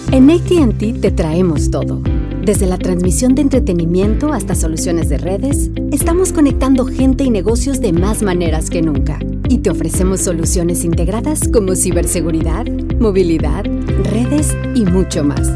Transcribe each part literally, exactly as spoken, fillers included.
En A T and T te traemos todo. Desde la transmisión de entretenimiento hasta soluciones de redes, estamos conectando gente y negocios de más maneras que nunca. Y te ofrecemos soluciones integradas como ciberseguridad, movilidad, redes y mucho más.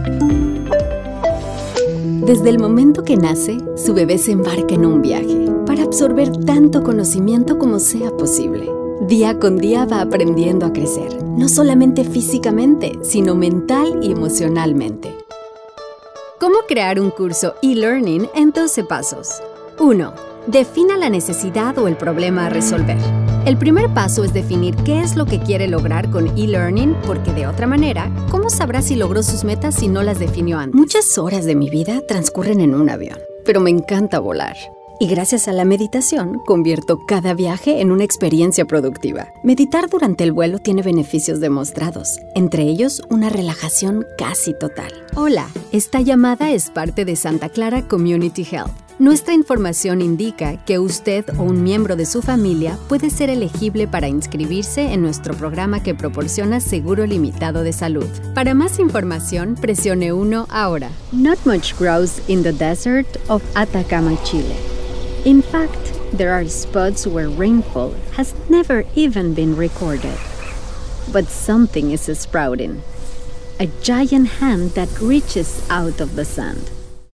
Desde el momento que nace, su bebé se embarca en un viaje para absorber tanto conocimiento como sea posible. Día con día va aprendiendo a crecer, no solamente físicamente, sino mental y emocionalmente. ¿Cómo crear un curso e-learning en doce pasos? uno. Defina la necesidad o el problema a resolver. El primer paso es definir qué es lo que quiere lograr con e-learning, porque de otra manera, ¿cómo sabrá si logró sus metas si no las definió antes? Muchas horas de mi vida transcurren en un avión, pero me encanta volar. Y gracias a la meditación, convierto cada viaje en una experiencia productiva. Meditar durante el vuelo tiene beneficios demostrados, entre ellos una relajación casi total. Hola, esta llamada es parte de Santa Clara Community Health. Nuestra información indica que usted o un miembro de su familia puede ser elegible para inscribirse en nuestro programa que proporciona seguro limitado de salud. Para más información, presione uno ahora. Not much grows in the desert of Atacama, Chile. In fact, there are spots where rainfall has never even been recorded. But something is sprouting. A giant hand that reaches out of the sand.